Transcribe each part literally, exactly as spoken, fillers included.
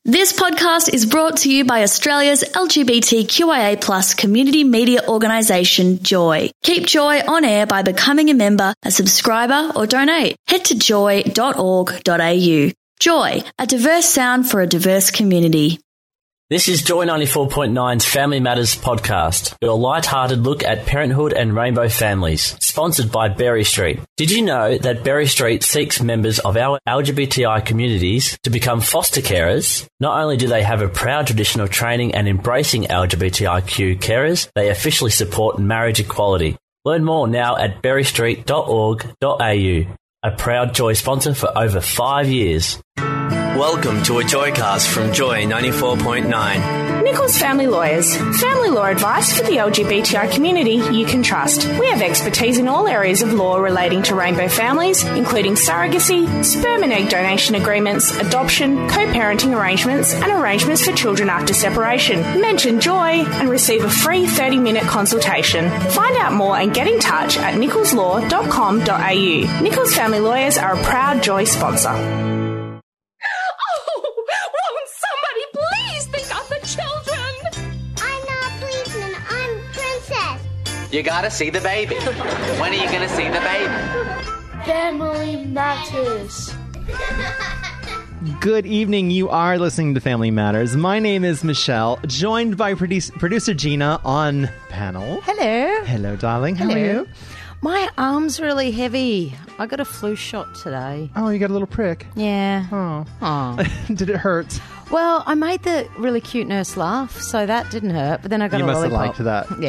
This podcast is brought to you by Australia's L G B T Q I A plus community media organisation, Joy. Keep Joy on air by becoming a member, a subscriber or donate. Head to joy dot org dot a u. Joy, a diverse sound for a diverse community. This is Joy ninety-four point nine's Family Matters podcast, your light-hearted look at parenthood and rainbow families, sponsored by Berry Street. Did you know that Berry Street seeks members of our L G B T I communities to become foster carers? Not only do they have a proud tradition of training and embracing L G B T I Q carers, they officially support marriage equality. Learn more now at berry street dot org dot a u, a proud Joy sponsor for over five years. Welcome to a Joycast from Joy ninety-four point nine. Nichols Family Lawyers. Family law advice for the L G B T I community you can trust. We have expertise in all areas of law relating to rainbow families, including surrogacy, sperm and egg donation agreements, adoption, co-parenting arrangements, and arrangements for children after separation. Mention Joy and receive a free thirty-minute consultation. Find out more and get in touch at nichols law dot com dot a u. Nichols Family Lawyers are a proud Joy sponsor. You gotta see the baby. When are you gonna see the baby? Family Matters. Good evening. You are listening to Family Matters. My name is Michelle, joined by produce- producer Gina on panel. Hello. Hello, darling. How Hello. are you? My arm's really heavy. I got a flu shot today. Oh, you got a little prick. Yeah. Oh. Oh. Did it hurt? Well, I made the really cute nurse laugh, so that didn't hurt. But then I got you a must lollipop. have liked that.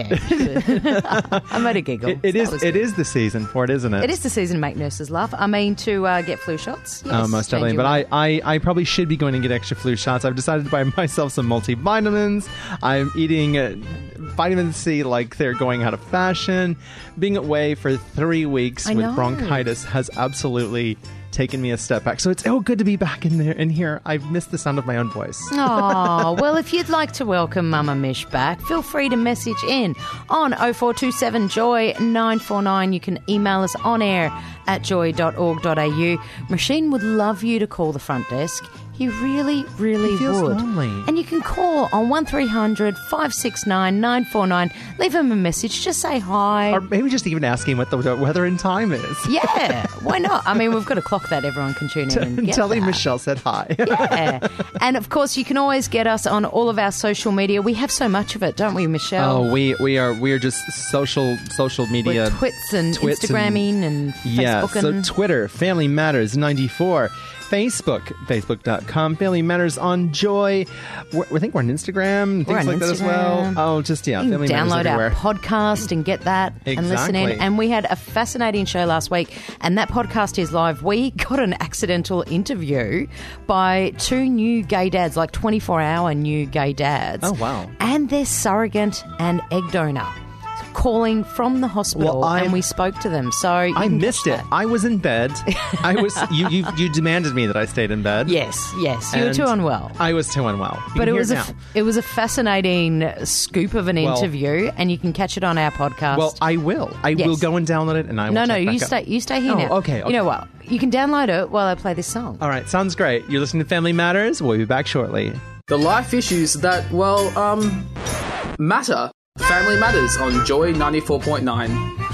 Yeah. I made a giggle. It, it so is. that It good. is the season for it, isn't it? It is the season to make nurses laugh. I mean, to uh, get flu shots. Yes, Oh, most definitely. change But your I, mind. I, I probably should be going to get extra flu shots. I've decided to buy myself some multivitamins. I'm eating uh, vitamin C like they're going out of fashion. Being away for three weeks I with know. bronchitis has absolutely taken me a step back. So it's oh good to be back in there in here. I've missed the sound of my own voice. Oh, well, if you'd like to welcome Mama Mish back, feel free to message in on oh four two seven joy nine four nine. You can email us on air at joy dot org dot a u. Machine would love you to call the front desk. He really, really He feels would. lonely. And you can call on one three hundred five six nine nine four nine. Leave him a message. Just say hi. Or maybe just even asking what the weather and time is. Yeah, why not? I mean, we've got a clock that everyone can tune in and get Tell him that. Michelle said hi. Yeah. And of course, you can always get us on all of our social media. We have so much of it, don't we, Michelle? Oh, we we are we are just social social media. We're twits and twits Instagramming and, Yeah, Facebooking. so Twitter, Family Matters ninety-four. Facebook, facebook dot com, Family Matters on Joy. We're, I think we're on Instagram, things We're on like that as well. Instagram. Oh, just, yeah, You can Family Matters download our everywhere. podcast and get that and listen in. Exactly. And we had a fascinating show last week, and that podcast is live. We got an accidental interview by two new gay dads, like twenty-four hour new gay dads. Oh, wow. And their surrogate and egg donor calling from the hospital, Well, I- and we spoke to them. So you I can missed catch it. that. I was in bed. I was you, you. You demanded me that I stayed in bed. Yes, yes, you were And too unwell. I was too unwell. You But can it hear was a now. f- it was a fascinating scoop of an Well- interview, and you can catch it on our podcast. Well, I will. I Yes. will go and download it, and I will. no, no, check back you up. stay. You stay here Oh, now. okay, You know okay. what? You can download it while I play this song. All right, sounds great. You're listening to Family Matters. We'll be back shortly. The life issues that, well, um, matter. Family Matters on Joy ninety-four point nine.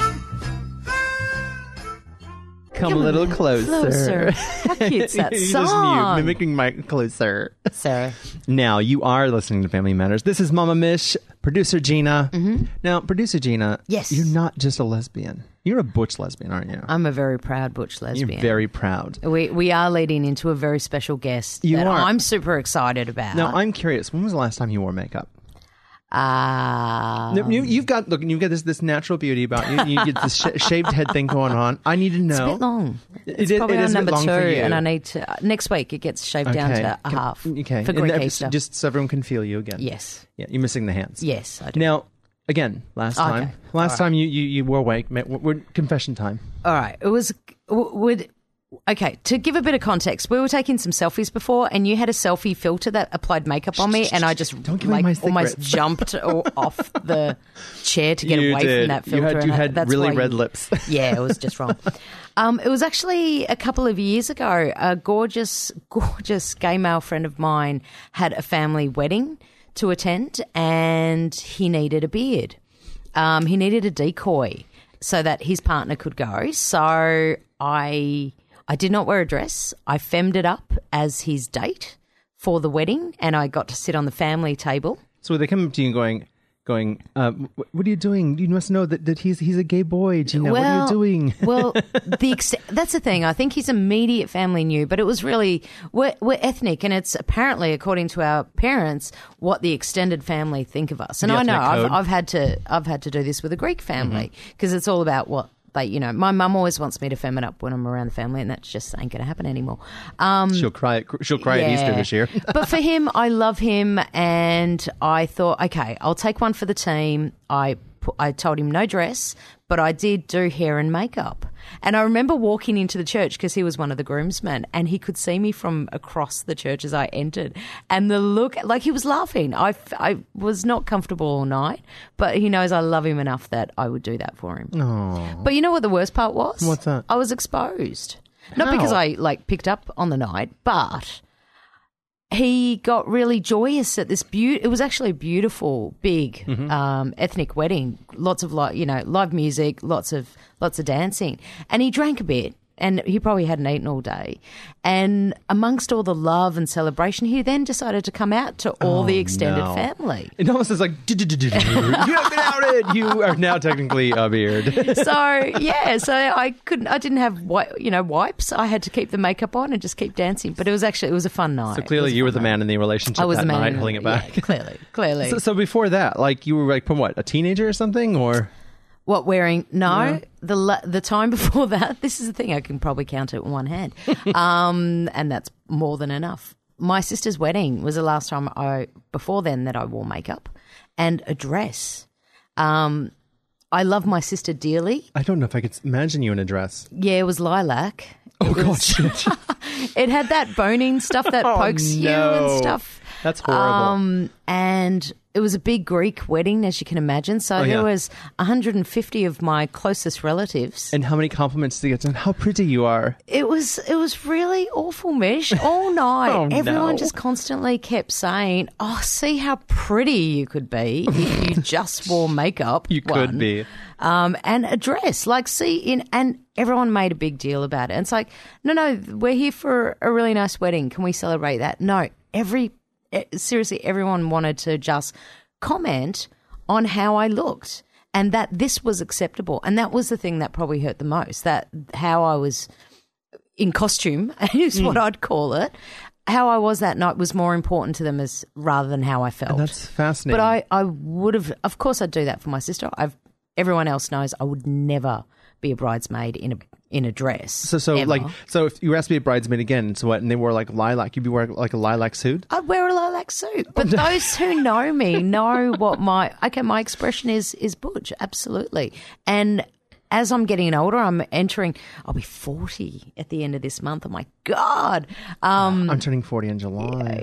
Come a little closer. Closer. How cute's that You just song? mute, mimicking my closer. Sarah. Now, you are listening to Family Matters. This is Mama Mish, producer Gina. Mm-hmm. Now, producer Gina, Yes. you're not just a lesbian. You're a butch lesbian, aren't you? I'm a very proud butch lesbian. You're very proud. We we are leading into a very special guest You that are. I'm super excited about. Now, I'm curious. When was the last time you wore makeup? Uh, No, you, you've got look. You've got this this natural beauty about you. You get this sh- shaved head thing going on. I need to know. it's a bit long. It It's is- probably it on is a bit number long two, for you. and I need to uh, next week it gets shaved down Okay. to a Can- half. Okay, for And Greek that- Easter. just so everyone can feel you again. Yes, Yeah, you're missing the hands. yes, I do. Now, again, last Okay. time, last All right. time you, you, you were awake. ma- We're confession time. All right, it was w- would Okay, to give a bit of context, we were taking some selfies before, and you had a selfie filter that applied makeup on me, and I just Don't give me like my almost secrets. jumped o- off the chair to get You away did. from that You filter. had- and you I- had that's really why red you- lips. Yeah, it was just wrong. Um, it was actually a couple of years ago. A gorgeous, gorgeous gay male friend of mine had a family wedding to attend, and he needed a beard. Um, he needed a decoy so that his partner could go. So I... I did not wear a dress. I femmed it up as his date for the wedding, and I got to sit on the family table. So they come up to you going, going, uh, "Wh- what are you doing? You must know that, that he's he's a gay boy, Gina. what are you doing?" well, the ex- that's the thing. I think his immediate family knew, but it was really we're, we're ethnic, and it's apparently, according to our parents, what the extended family think of us. And The I know ethnic I've, code. I've had to I've had to do this with a Greek family because it's all about what. They, you know, my mum always wants me to fem it up when I'm around the family, and that just ain't going to happen anymore. Um, she'll cry. At, she'll cry at Easter yeah. this year. But for him, I love him, and I thought, okay, I'll take one for the team. I pu- I told him no dress, but I did do hair and makeup. And I remember walking into the church because he was one of the groomsmen, and he could see me from across the church as I entered. And the look, like he was laughing. I, f- I was not comfortable all night, but he knows I love him enough that I would do that for him. Aww. But you know what the worst part was? What's that? I was exposed. Not How? because I like picked up on the night, but he got really joyous at this beaut. It was actually a beautiful, big Mm-hmm. um, ethnic wedding. Lots of li- you know, live music, lots of lots of dancing, and he drank a bit. And he probably hadn't eaten all day. And amongst all the love and celebration, he then decided to come out to all Oh, the extended no. family. It almost is like, "Du- du- du- du- du. You have been outed. You are now technically a beard." So yeah, so I couldn't. I didn't have wi- you know wipes. I had to keep the makeup on and just keep dancing. But it was actually it was a fun night. So It clearly was a you were fun the night. man in the relationship I was that the man night, in- holding it yeah, back. clearly, clearly. So, so before that, like you were like from what, a teenager or something, or What wearing? No, the la- the time before that. This is the thing I can probably count it in one hand, um, and that's more than enough. My sister's wedding was the last time I before then that I wore makeup and a dress. Um, I love my sister dearly. I don't know if I could imagine you in a dress. Yeah, it was lilac. Oh It god, was- shit. It had that boning stuff that Oh, pokes you no. and stuff. That's horrible. Um, and it was a big Greek wedding, as you can imagine. So Oh, there yeah. was one hundred fifty of my closest relatives. And how many compliments did you get? And how pretty you are. It was it was really awful, Mish. All night, Oh, everyone no. just constantly kept saying, "Oh, see how pretty you could be if you just wore makeup." You could one, be. um, and a dress. Like, see, in and everyone made a big deal about it. And it's like, no, no, we're here for a really nice wedding. Can we celebrate that? No, every eh, seriously, everyone wanted to just comment on how I looked and that this was acceptable. And that was the thing that probably hurt the most. That how I was in costume is what I'd call it. How I was that night was more important to them as rather than how I felt. And that's fascinating. But I, I would have, of course, I'd do that for my sister. I've everyone else knows I would never be a bridesmaid in a in a dress. So, so ever. like, so if you were asked to be a bridesmaid again, so what? And they wore like lilac, you'd be wearing like a lilac suit. I'd wear a lilac suit. But those who know me know what my okay, my expression is is butch, absolutely. And as I'm getting older, I'm entering. I'll be forty at the end of this month. Oh my god! Um, I'm turning forty in July.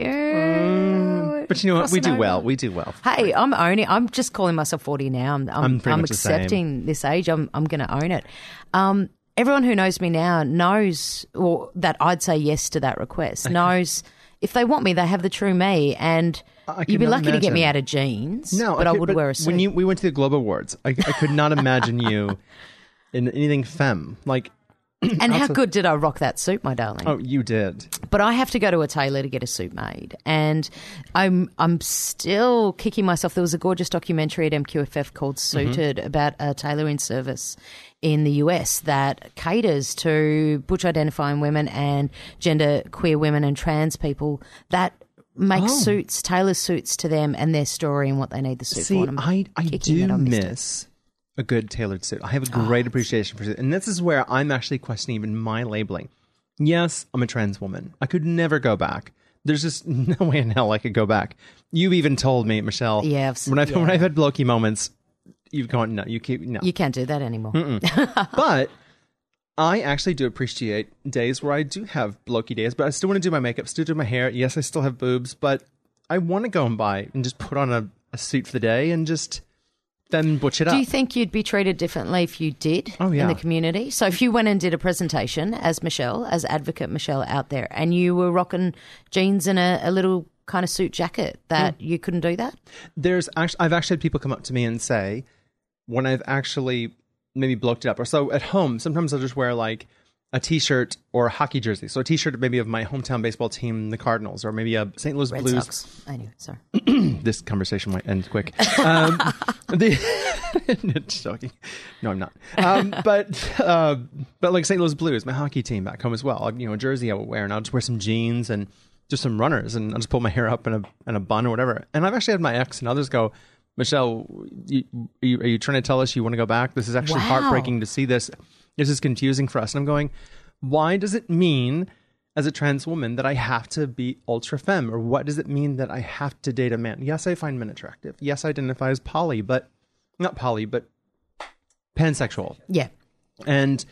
yeah, But you know what? We crossing do over. well. We do well. Hey, I'm owning. I'm just calling myself forty now. I'm. I'm, I'm pretty I'm much the same. accepting this age. I'm. I'm going to own it. Um, everyone who knows me now knows, or that I'd say yes to that request. Knows if they want me, they have the true me, and I you'd be cannot lucky to get me imagine. out of jeans. No, but I, could- would wear a suit. When you we went to the Globe Awards, I, I could not imagine you in anything femme. Like, and how good did I rock that suit, my darling? oh, you did. But I have to go to a tailor to get a suit made, and I'm I'm still kicking myself. There was a gorgeous documentary at M Q F F called "Suited" about a tailoring service in the U S that caters to butch identifying women and gender queer women and trans people that make Oh. suits, tailor suits to them and their story and what they need the suit See, for. And I'm I, I kicking do that I missed it. miss a good tailored suit. I have a Oh, great appreciation for it. And this is where I'm actually questioning even my labeling. Yes, I'm a trans woman. I could never go back. There's just no way in hell I could go back. You've even told me, Michelle, Yeah, I've s- when I've, when yeah. I've had blokey moments, you've gone, no, you keep, no. You can't do that anymore. But I actually do appreciate days where I do have blokey days, but I still want to do my makeup, still do my hair. Yes, I still have boobs, but I want to go and buy and just put on a, a suit for the day and just then butch it up. Do you think you'd be treated differently if you did oh, yeah. in the community? So if you went and did a presentation as Michelle, as advocate Michelle out there, and you were rocking jeans and a, a little kind of suit jacket, that mm. you couldn't do that? There's actually, I've actually had people come up to me and say, when I've actually maybe bloked it up, or so at home, sometimes I'll just wear like a t-shirt or a hockey jersey. So a t-shirt maybe of my hometown baseball team, the Cardinals, or maybe a Saint Louis Red Blues. Sox. Anyway, sorry. This conversation might end quick. Um, the just joking. No, I'm not. Um, but uh, but like Saint Louis Blues, my hockey team back home as well. You know, a jersey I will wear, and I'll just wear some jeans and just some runners, and I'll just pull my hair up in a in a bun or whatever. And I've actually had my ex and others go, Michelle, you, are, you, are you trying to tell us you want to go back? This is actually wow. heartbreaking to see this. This is confusing for us. And I'm going, why does it mean as a trans woman that I have to be ultra femme? Or what does it mean that I have to date a man? Yes, I find men attractive. Yes, I identify as poly, but not poly, but pansexual. Yeah. And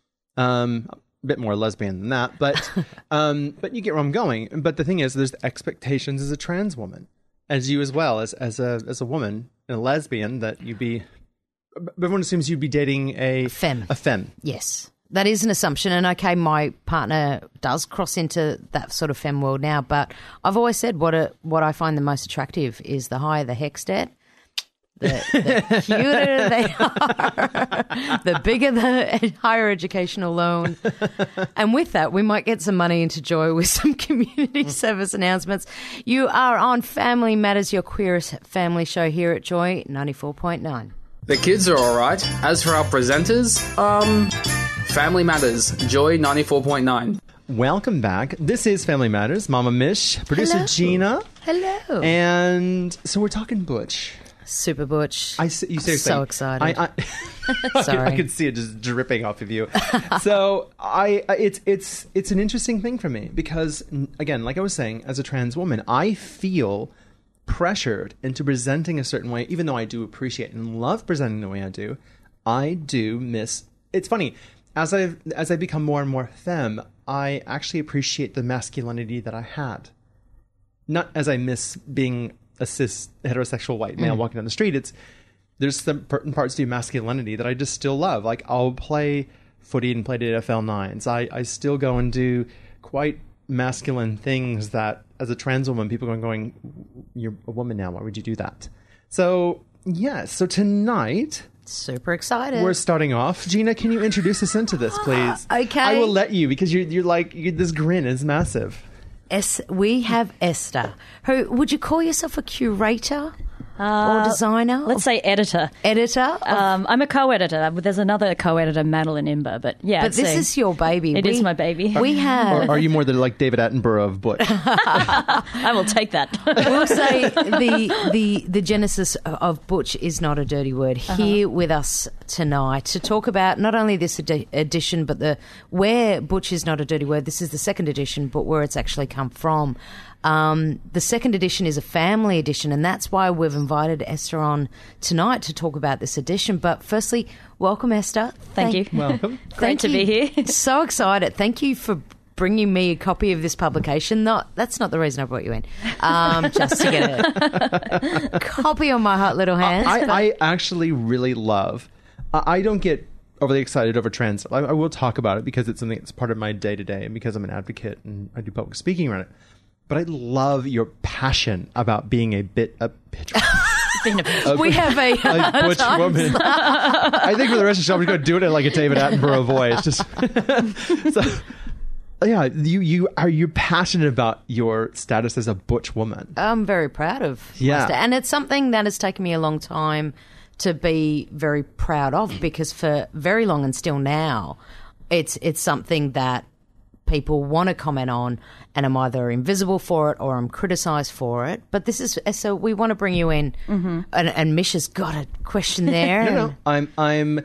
um, a bit more lesbian than that. But, um, but you get where I'm going. But the thing is, there's the expectations as a trans woman. As you as well, as as a as a woman and a lesbian, that you be, everyone assumes you'd be dating a femme. A femme. Yes, that is an assumption. And okay, my partner does cross into that sort of femme world now. But I've always said what a, what I find the most attractive is the higher the hex stat, the, the cuter they are, the bigger the higher educational loan. And with that, we might get some money into Joy with some community service announcements. You are on Family Matters, your queerest family show here at Joy ninety-four point nine. The kids are all right. As for our presenters, um, Family Matters, Joy ninety-four point nine. Welcome back. This is Family Matters. Mama Mish, producer Hello. Gina. Hello. And so we're talking butch. Super butch. I, you seriously, so excited. I, I, Sorry. I can see it just dripping off of you. So I, it's it's it's an interesting thing for me because, again, like I was saying, as a trans woman, I feel pressured into presenting a certain way, even though I do appreciate and love presenting the way I do. I do miss. It's funny as I as I become more and more femme, I actually appreciate the masculinity that I had. Not as I miss being a cis heterosexual white male mm. walking down the street. It's there's some certain parts to masculinity that I just still love. Like I'll play footy and play N F L nines. I, I still go and do quite masculine things that as a trans woman, people are going, you're a woman now. Why would you do that? So yes. Yeah, so tonight, super excited. We're starting off. Gina, can you introduce us into this, please? Okay. I will let you because you're, you're like, you, this grin is massive. Es- we have Esther, who, would you call yourself a curator uh, or designer? Let's say editor. Editor? Of- um, I'm a co-editor. There's another co-editor, Madeline Imber, but yeah. But this a, is your baby. It we, is my baby. We have. Or are you more the like David Attenborough of Butch? I will take that. We'll say the, the, the genesis of Butch is not a dirty word. Uh-huh. Here with us tonight to talk about not only this edi- edition, but the where Butch is not a dirty word. This is the second edition, but where it's actually come from. Um, the second edition is a family edition, and that's why we've invited Esther on tonight to talk about this edition. But firstly, welcome, Esther. Thank, Thank you. Welcome. Great to be here. So excited. Thank you for bringing me a copy of this publication. Not That's not the reason I brought you in, um, just to get a copy on my hot little hands. I, I actually really love, I don't get overly excited over trans. I, I will talk about it because it's something that's part of my day-to-day and because I'm an advocate and I do public speaking around it. But I love your passion about being a bit a bitch. a, we have a, a butch woman. I think for the rest of the show, I'm going to do it in like a David Attenborough voice. Just so, yeah, you you are you passionate about your status as a butch woman? I'm very proud of. Yeah, my and it's something that has taken me a long time to be very proud of because for very long and still now, it's it's something that people want to comment on, and I'm either invisible for it or I'm criticised for it. But this is so we want to bring you in, mm-hmm. and, and Misha's got a question there. no, no, I'm I'm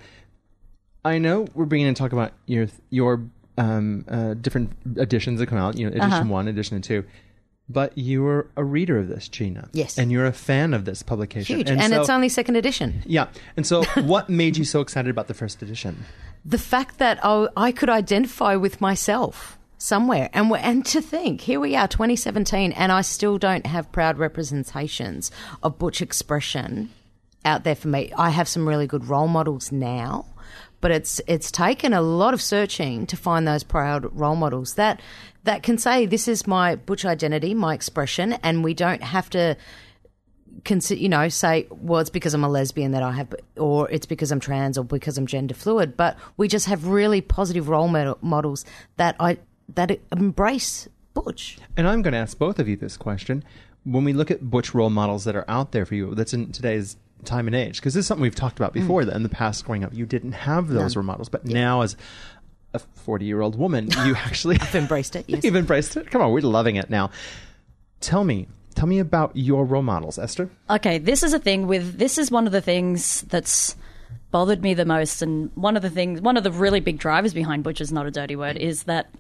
I know we're bringing in to talk about your your um uh, different editions that come out. You know, edition uh-huh. one, edition two. But you're a reader of this, Gina. Yes. And you're a fan of this publication. Huge. And, and so, it's only second edition. Yeah. And so what made you so excited about the first edition? The fact that I, I could identify with myself somewhere. And, and to think, here we are, twenty seventeen, and I still don't have proud representations of butch expression out there for me. I have some really good role models now, but it's it's taken a lot of searching to find those proud role models that that can say, this is my butch identity, my expression, and we don't have to consider, you know, say, well, it's because I'm a lesbian that I have, or it's because I'm trans, or because I'm gender fluid. But we just have really positive role model, models that I that embrace butch. And I'm going to ask both of you this question. When we look at butch role models that are out there for you, that's in today's time and age, because this is something we've talked about before, mm. that in the past growing up, you didn't have those None. role models. But yeah. now as a forty-year-old woman, you actually... I've embraced it, yes. You've embraced it? Come on, we're loving it now. Tell me, tell me about your role models, Esther. Okay, this is a thing with... This is one of the things that's bothered me the most, and one of the things, one of the really big drivers behind Butch is not a dirty word, is that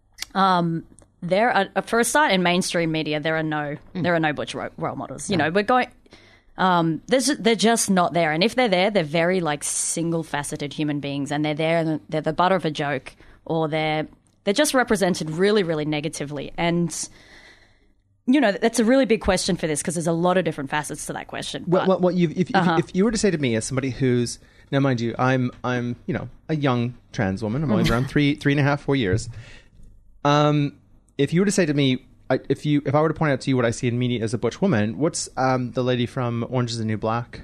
um, there are, for a start, in mainstream media, there are no mm. there are no Butch ro- role models. You no. know, we're going... Um, there's, they're just not there. And if they're there, they're very like single-faceted human beings, and they're there and they're the butt of a joke, or they're they're just represented really, really negatively. And, you know, that's a really big question for this, because there's a lot of different facets to that question. Well, well, well you, if, uh-huh. if, if you were to say to me, as somebody who's, now mind you, I'm, I'm you know, a young trans woman. I'm only around three, three and a half, four years. Um, if you were to say to me, I, if you if I were to point out to you what I see in media as a butch woman, what's um, the lady from Orange is the New Black?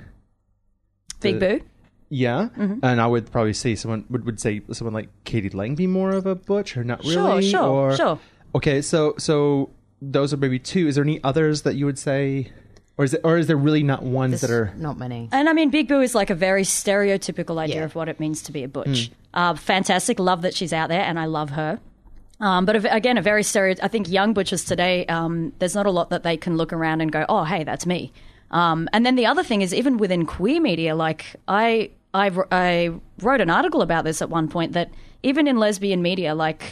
The, Big Boo? Yeah. Mm-hmm. And I would probably say someone would, would say someone like Katie Lang be more of a butch, or not really? Sure, sure, or, sure. Okay, so so those are maybe two. Is there any others that you would say, or is it, or is there really not ones There's that are not many? And I mean, Big Boo is like a very stereotypical idea yeah. of what it means to be a butch. Mm. Uh, fantastic, love that she's out there, and I love her. Um, but again, a very stereo. I think young butchers today, um, there's not a lot that they can look around and go, "Oh, hey, that's me." Um, and then the other thing is, even within queer media, like I, I, I wrote an article about this at one point, that even in lesbian media, like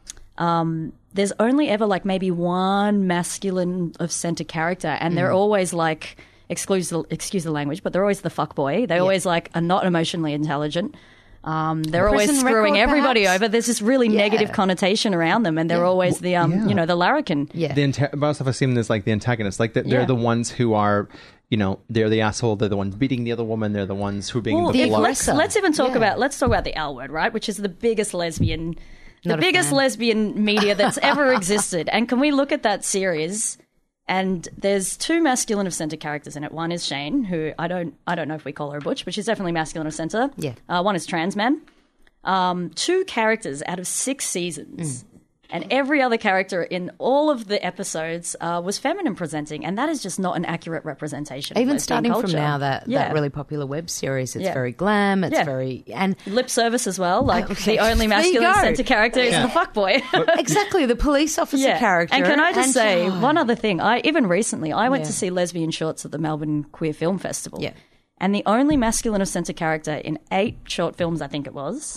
um, there's only ever like maybe one masculine of center character, and mm. they're always like, excuse the, excuse the language, but they're always the fuckboy. They yeah. always like are not emotionally intelligent. Um, they're always screwing record, everybody over. There's this really yeah. negative connotation around them, and they're yeah. always the, um, yeah. you know, the larrikin. Yeah. The anta- most of us see them as like the antagonists. Like the, they're yeah. the ones who are, you know, they're the asshole. They're the ones beating the other woman. They're the ones who are being well, the blunt. Let's, let's even talk yeah. about let's talk about the L Word, right? Which is the biggest lesbian, Not the biggest fan. lesbian media that's ever existed. And can we look at that series? And there's two masculine of centre characters in it. One is Shane, who I don't, I don't know if we call her a butch, but she's definitely masculine of centre. Yeah. Uh, one is trans man. Um, two characters out of six seasons, mm. and every other character in all of the episodes uh, was feminine presenting, and that is just not an accurate representation. Even of starting culture. from now, that, yeah. that really popular web series, it's yeah. very glam, it's yeah. very and lip service as well. Like okay. the only masculine centre character yeah. is the fuckboy. Exactly, the police officer yeah. character. And can I just and say oh. one other thing? I even recently I went yeah. to see Lesbian Shorts at the Melbourne Queer Film Festival, yeah. and the only masculine of centre character in eight short films, I think it was.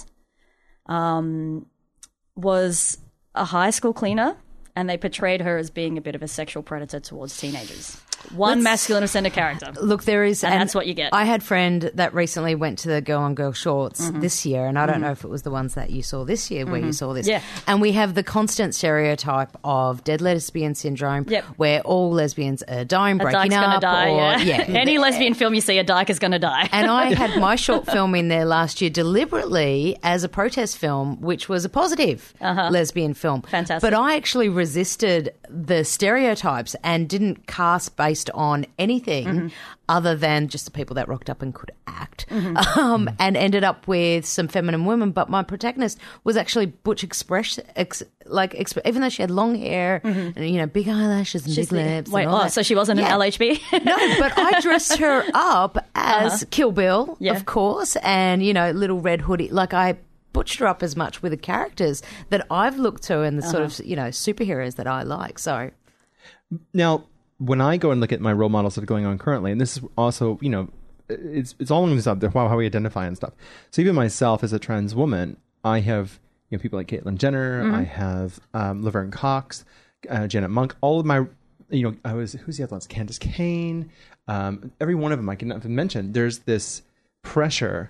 Um, was a high school cleaner, and they portrayed her as being a bit of a sexual predator towards teenagers. One Let's, masculine of centre character. Look, there is... And, and that's what you get. I had a friend that recently went to the Girl on Girl Shorts mm-hmm. this year, and I don't mm-hmm. know if it was the ones that you saw this year where mm-hmm. you saw this. Yeah. And we have the constant stereotype of dead lesbian syndrome, yep. where all lesbians are dying, a breaking dyke's up. Gonna die, or, yeah. yeah. Any lesbian film you see, a dyke is going to die. And I had my short film in there last year deliberately as a protest film, which was a positive uh-huh. lesbian film. Fantastic. But I actually resisted the stereotypes and didn't cast based on anything mm-hmm. other than just the people that rocked up and could act, mm-hmm. um, and ended up with some feminine women. But my protagonist was actually butch express, ex, like exp- even though she had long hair mm-hmm. and you know big eyelashes and She's big lips. The, wait, and all oh, that. so she wasn't yeah. an L H B? No, but I dressed her up as uh-huh. Kill Bill, yeah. of course, and you know little red hoodie. Like I butchered her up as much with the characters that I've looked to and the uh-huh. sort of you know superheroes that I like. So now, when I go and look at my role models that are going on currently, and this is also, you know, it's it's all in this up there, how we identify and stuff. So even myself as a trans woman, I have, you know, people like Caitlyn Jenner, mm-hmm. I have um, Laverne Cox, uh, Janet Monk. All of my you know, I was, who's the other ones? Candace Kane. Um, every one of them I can even mention. There's this pressure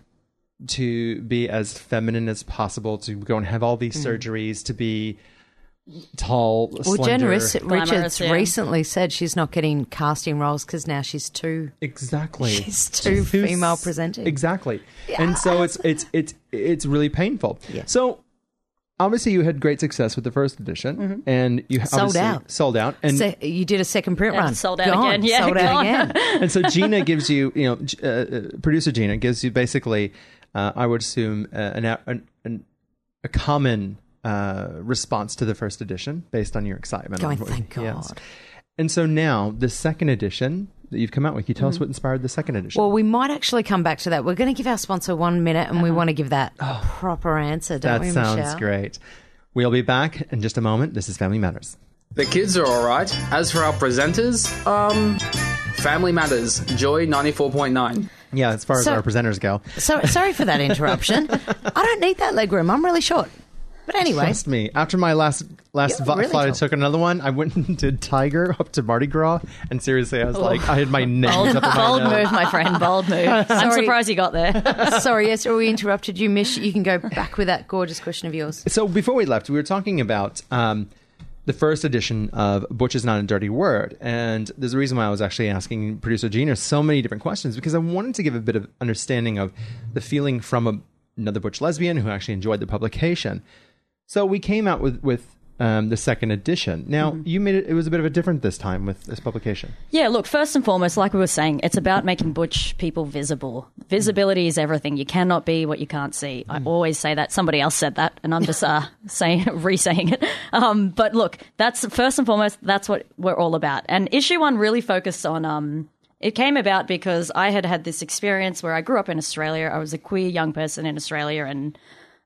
to be as feminine as possible, to go and have all these mm. surgeries, to be tall, well, slender. Jen Richards Glamorous, yeah. recently said she's not getting casting roles because now she's too exactly she's too Who's, female presenting. Exactly, yeah. and so it's it's it's it's really painful. Yeah. So obviously you had great success with the first edition, mm-hmm. and you sold out, sold out, and Se- you did a second print yeah, run, sold out gone. again, yeah, sold out again. And so Gina gives you, you know, uh, producer Gina gives you basically, uh, I would assume, uh, an, an, an a common. Uh, response to the first edition based on your excitement. Going, on what, thank God. Yes. And so now the second edition that you've come out with, can you tell mm. us what inspired the second edition? Well, we might actually come back to that. We're going to give our sponsor one minute and uh-huh. we want to give that a oh, proper answer, don't that we, sounds Michelle? Great. We'll be back in just a moment. This is Family Matters. The kids are all right. As for our presenters, um, Family Matters, Joy ninety-four point nine. Yeah, as far so, as our presenters go. So sorry for that interruption. I don't need that leg room. I'm really short. But anyway. Trust me, after my last last vi- really flight, tough. I took another one. I went and did Tiger up to Mardi Gras, and seriously, I was like, I had my nails up in my Bold nose. move, my friend, bold move. I'm surprised you got there. Sorry, yes, we interrupted you, Mish. You can go back with that gorgeous question of yours. So before we left, we were talking about um, the first edition of Butch is Not a Dirty Word, and there's a reason why I was actually asking producer Gina so many different questions, because I wanted to give a bit of understanding of the feeling from a, another Butch lesbian who actually enjoyed the publication. So we came out with, with um, the second edition. Now, mm-hmm. you made it, it was a bit of a different this time with this publication. Yeah, look, first and foremost, like we were saying, it's about making Butch people visible. Visibility mm. is everything. You cannot be what you can't see. Mm. I always say that. Somebody else said that, and I'm just uh, saying, re-saying it. Um, but look, that's first and foremost, that's what we're all about. And issue one really focused on... Um, it came about because I had had this experience where I grew up in Australia. I was a queer young person in Australia, and...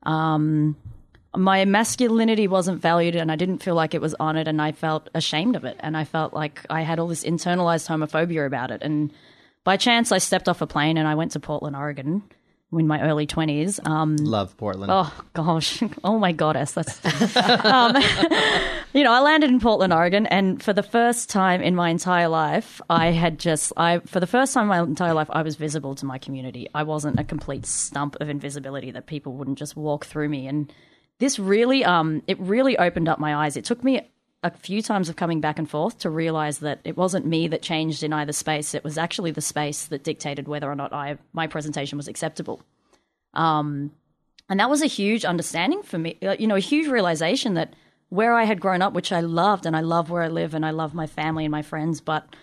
Um, my masculinity wasn't valued and I didn't feel like it was honoured, and I felt ashamed of it, and I felt like I had all this internalised homophobia about it. And by chance I stepped off a plane and I went to Portland, Oregon in my early twenties. Um, Love Portland. Oh, gosh. Oh, my goddess. That's, um, you know, I landed in Portland, Oregon, and for the first time in my entire life, I had just, I for the first time in my entire life, I was visible to my community. I wasn't a complete stump of invisibility that people wouldn't just walk through me. And this really, um, it really opened up my eyes. It took me a few times of coming back and forth to realise that it wasn't me that changed in either space. It was actually the space that dictated whether or not I my presentation was acceptable. Um, and that was a huge understanding for me, you know, a huge realisation that where I had grown up, which I loved, and I love where I live, and I love my family and my friends, but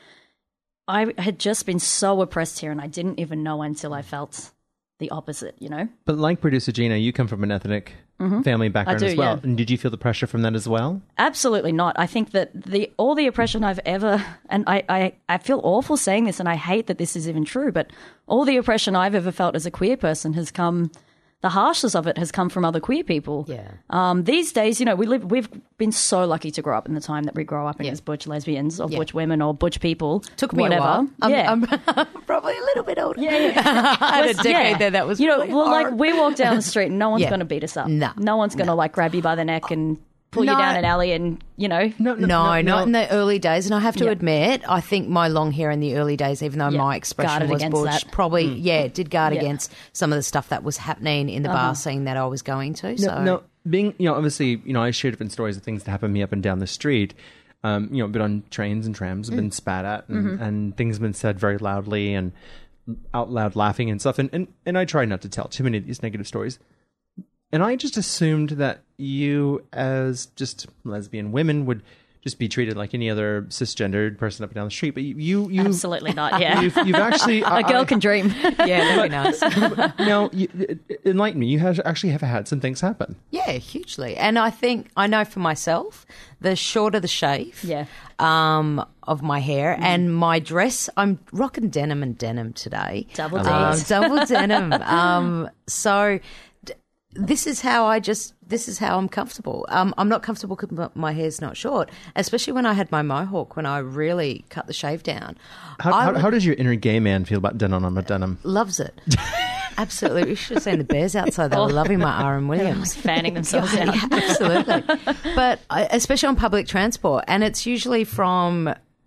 I had just been so oppressed here, and I didn't even know until I felt the opposite, you know? But like producer Gina, you come from an ethnic mm-hmm. family background do, as well. Yeah. And did you feel the pressure from that as well? Absolutely not. I think that the all the oppression I've ever, and I, I, I feel awful saying this, and I hate that this is even true, but all the oppression I've ever felt as a queer person has come, the harshness of it has come from other queer people. Yeah. Um, these days, you know, we live, we've been so lucky to grow up in the time that we grow up in yeah. as butch lesbians or yeah. butch women or butch people. Took me whatever. a while. I'm, yeah. I'm probably a little bit older. Yeah, yeah. I had a decade yeah. there that was you know, really well, hard. like we walk down the street and no one's Yeah. going to beat us up. No. No one's going to No. like grab you by the neck and pull No. you down an alley and, you know. No, No, not no. in the early days. And I have to Yeah. admit, I think my long hair in the early days, even though Yeah. my expression Guarded was against butch, that. probably, yeah, it did guard Yeah. against some of the stuff that was happening in the Uh-huh. bar scene that I was going to. No, So no, being, you know, obviously, you know, I share different stories of things that happen to me up and down the street. Um, you know, been on trains and trams, have been spat at, and, Mm-hmm. and things have been said very loudly and out loud laughing and stuff. And, and, and I try not to tell too many of these negative stories. And I just assumed that you, as just lesbian women, would just be treated like any other cisgendered person up and down the street. But you, you Absolutely not, yeah. You've, you've actually A girl I, can dream. yeah, that'd be nice. now you, enlighten me. You have actually have had some things happen. Yeah, hugely. And I think, I know for myself, the shorter the shave Yeah. um, of my hair and my dress, I'm rocking denim and denim today. Double um, Ds. Double denim. Um, so d- this is how I just, this is how I'm comfortable. Um, I'm not comfortable because my hair's not short, especially when I had my mohawk, when I really cut the shave down. How, I how, would- how does your inner gay man feel about denim on a denim? Loves it. Absolutely. We should have seen the bears outside. They were loving my R M Williams. Fanning themselves Yeah, out. absolutely. But uh, especially on public transport. And it's usually from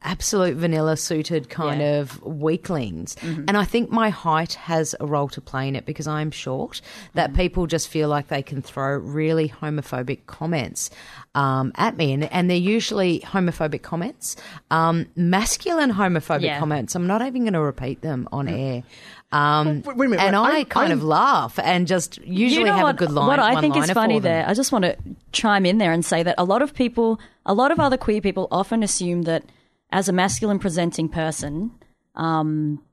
absolute vanilla suited kind Yeah. of weaklings. Mm-hmm. And I think my height has a role to play in it because I'm short, that Mm-hmm. people just feel like they can throw really homophobic comments um, at me. And, and they're usually homophobic comments, um, masculine homophobic Yeah. comments. I'm not even going to repeat them on air. Um, Wait- wait a minute, and wait, I I'm- kind of I'm- laugh and just usually you know have what, a good line. What I think is one-liner funny for them. there, I just want to chime in there and say that a lot of people, a lot of other queer people often assume that as a masculine presenting person, um,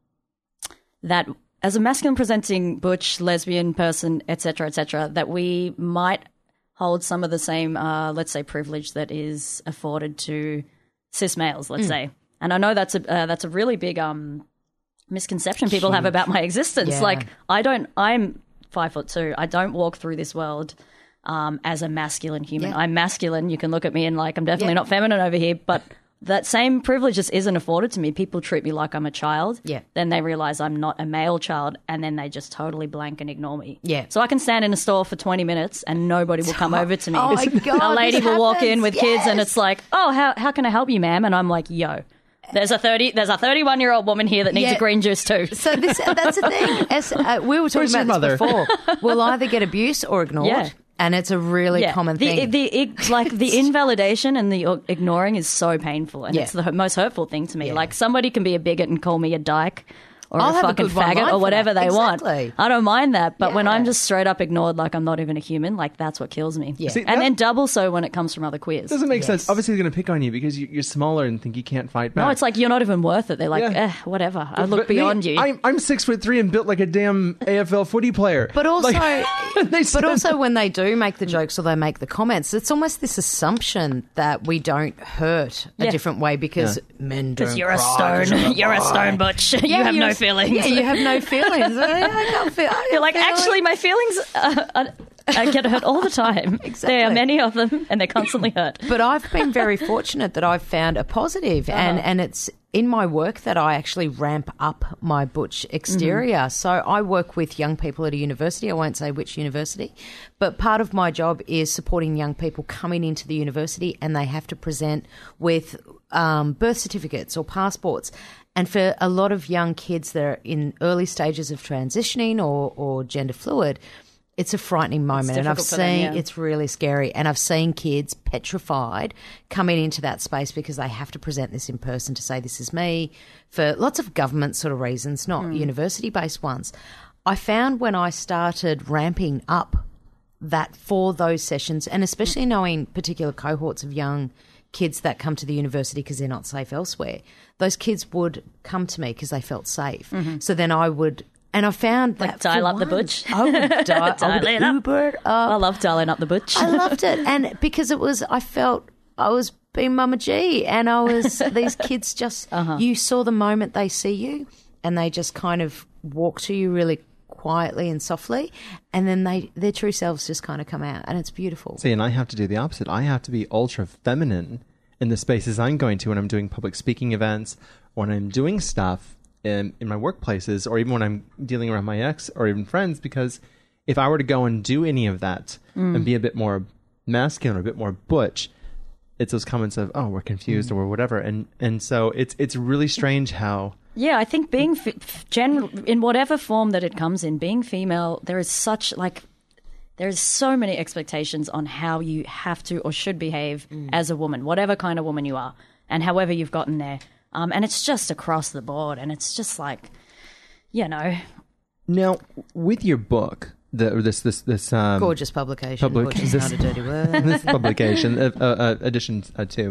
that as a masculine presenting butch, lesbian person, et cetera, et cetera, that we might hold some of the same, uh, let's say, privilege that is afforded to cis males, let's Mm. say. And I know that's a uh, that's a really big um, misconception people have about my existence. Yeah. Like, I don't, I'm five foot two. I don't walk through this world um, as a masculine human. Yeah. I'm masculine. You can look at me and like, I'm definitely Yeah. not feminine over here, but that same privilege just isn't afforded to me. People treat me like I'm a child. Yeah. Then they realize I'm not a male child, and then they just totally blank and ignore me. Yeah. So I can stand in a store for twenty minutes and nobody will come over to me. Oh my God, a lady this will walk in happens. with kids and Yes. it's like, oh, how how can I help you, ma'am? And I'm like, yo. There's a thirty. There's a thirty-one-year-old woman here that needs Yeah. a green juice too. So this, that's the thing. As, uh, we were talking Where's your about this mother? before. We'll either get abuse or ignored. Yeah. And it's a really common the, thing. The, ig- like the invalidation and the uh, ignoring is so painful, and Yeah. it's the h- most hurtful thing to me. Yeah. Like, somebody can be a bigot and call me a dyke or I'll a have a fucking good one line faggot for or whatever that. they Exactly. want. I don't mind that, but when Yeah. I'm just straight up ignored, like I'm not even a human, like that's what kills me. Yeah. See, and that- then double so when it comes from other queers. Doesn't make Yes. sense. Obviously, they're going to pick on you because you- you're smaller and think you can't fight back. No, it's like you're not even worth it. They're like, Yeah. eh, whatever. I look But me, beyond you. I'm, I'm six foot three and built like a damn A F L footy player. But also, Like, they but said- also when they do make the jokes or they make the comments, it's almost this assumption that we don't hurt a Yeah. different way because men don't. Because you're a cry. stone. You're a stone butch. you have you're no a- feelings. Yeah, you have no feelings. I can't feel. I You're like, feel actually, my feelings uh, uh, I get hurt all the time. Exactly. There are many of them, and they're constantly hurt. But I've been very fortunate that I've found a positive, Uh-huh. and, and it's in my work that I actually ramp up my butch exterior. Mm-hmm. So I work with young people at a university. I won't say which university, but part of my job is supporting young people coming into the university, and they have to present with um, birth certificates or passports. And for a lot of young kids that are in early stages of transitioning or, or gender fluid, it's a frightening moment, and I've difficult for them, seen yeah. it's really scary. And I've seen kids petrified coming into that space because they have to present this in person to say this is me for lots of government sort of reasons, not university based ones. I found when I started ramping up that for those sessions, and especially knowing particular cohorts of young kids that come to the university because they're not safe elsewhere, those kids would come to me because they felt safe. So then I would. And I found Like that dial for up the once, butch. I would dial, I Dial would it up. Uber up. I love dialing up the butch. I loved it, and because it was, I felt I was being Mama G, and I was these kids just Uh-huh. you saw the moment they see you, and they just kind of walk to you really quietly and softly, and then they their true selves just kind of come out, and it's beautiful. See, and I have to do the opposite. I have to be ultra feminine in the spaces I'm going to when I'm doing public speaking events, when I'm doing stuff in, in my workplaces, or even when I'm dealing around my ex or even friends, because if I were to go and do any of that and be a bit more masculine or a bit more butch, it's those comments of, oh, we're confused or whatever. And and so it's it's really strange how... Yeah, I think being f- f- general in whatever form that it comes in, being female, there is such like there's so many expectations on how you have to or should behave as a woman, whatever kind of woman you are, and however you've gotten there. Um, and it's just across the board, and it's just like, you know, Now, with your book, the or this this this um, Gorgeous publication, public- gorgeous, this- not a dirty word. this publication, uh, uh, edition uh, two.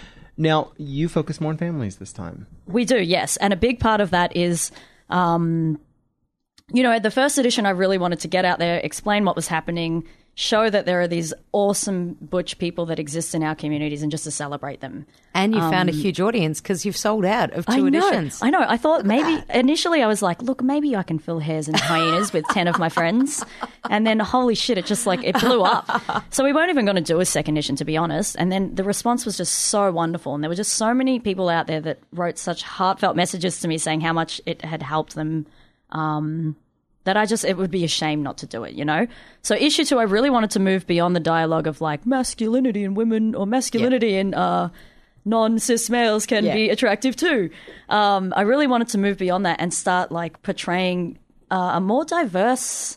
Now, you focus more on families this time. we do, yes. And a big part of that is, um, you know, at the first edition, I really wanted to get out there, explain what was happening, show that there are these awesome butch people that exist in our communities, and just to celebrate them. And you found a huge audience because you've sold out of two I know, editions. I know. I thought maybe initially I was like, look, maybe I can fill hares and hyenas with ten of my friends, and then holy shit, it just like it blew up. So we weren't even going to do a second edition, to be honest. And then the response was just so wonderful, and there were just so many people out there that wrote such heartfelt messages to me saying how much it had helped them. Um, that I just, it would be a shame not to do it, you know? So issue two, I really wanted to move beyond the dialogue of like masculinity and women or masculinity and uh, non-cis males can Yeah. be attractive too. Um, I really wanted to move beyond that and start like portraying uh, a more diverse,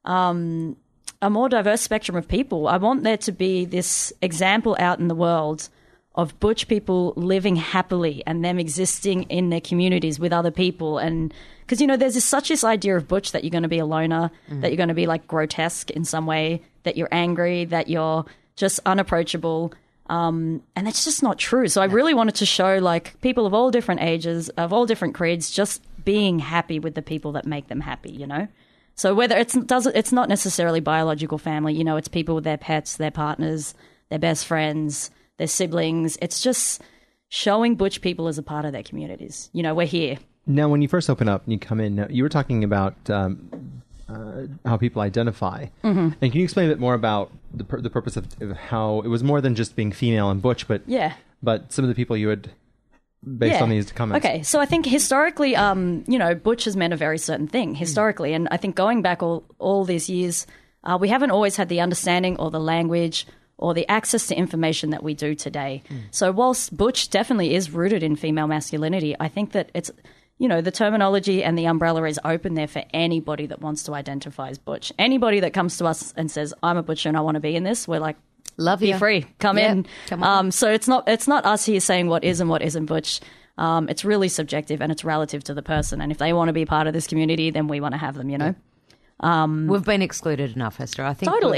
um, a more diverse spectrum of people. I want there to be this example out in the world of butch people living happily and them existing in their communities with other people. And because, you know, there's this, such this idea of butch that you're going to be a loner, mm. that you're going to be like grotesque in some way, that you're angry, that you're just unapproachable. Um, and that's just not true. So I really wanted to show like people of all different ages, of all different creeds, just being happy with the people that make them happy, you know? So whether it's does it's not necessarily biological family, you know, it's people with their pets, their partners, their best friends, their siblings. It's just showing butch people as a part of their communities. You know, we're here. Now, when you first open up and you come in, you were talking about um, uh, how people identify. Mm-hmm. And can you explain a bit more about the pur- the purpose of, of how it was more than just being female and butch, but yeah. but some of the people you had based yeah. on these comments? Okay, so I think historically, um, you know, butch has meant a very certain thing historically. Mm. And I think going back all, all these years, uh, we haven't always had the understanding or the language or the access to information that we do today. Mm. So whilst butch definitely is rooted in female masculinity, I think that it's, you know, the terminology and the umbrella is open there for anybody that wants to identify as butch. Anybody that comes to us and says, I'm a butcher and I want to be in this, we're like, love be you. free, come yep. in. Come on. Um, so it's not it's not us here saying what is and what isn't butch. Um, it's really subjective and it's relative to the person. And if they want to be part of this community, then we want to have them, you know. Um, We've been excluded enough, Hester. I think totally.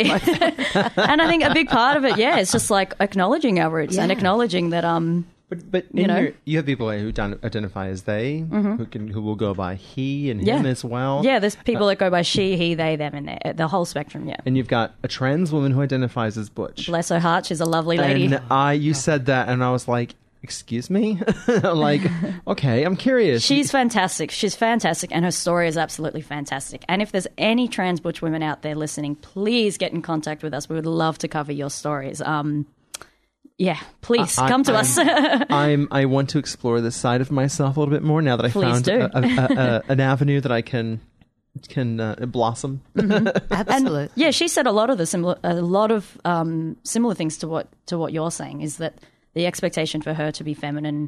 And I think a big part of it, yeah, is just like acknowledging our roots Yeah. and acknowledging that. Um, But but You in know? your, you have people who don't identify as they, Mhm. who can who will go by he and Yeah. him as well. yeah, there's people that go by she, he, they, them, and they- the whole spectrum. Yeah, And you've got a trans woman who identifies as butch. bless her heart, she's a lovely lady. And I, you said that, and I was like, "Excuse me." Like, okay, I'm curious. She's fantastic. She's fantastic, and her story is absolutely fantastic. And if there's any trans butch women out there listening, please get in contact with us. We would love to cover your stories. Um, yeah, please I- come to I'm, us. I'm. I want to explore this side of myself a little bit more now that I Please found do. a, a, a, a, an avenue that I can can uh, blossom. Absolutely. And, yeah, she said a lot of the similar, a lot of um, similar things to what to what you're saying. Is that the expectation for her to be feminine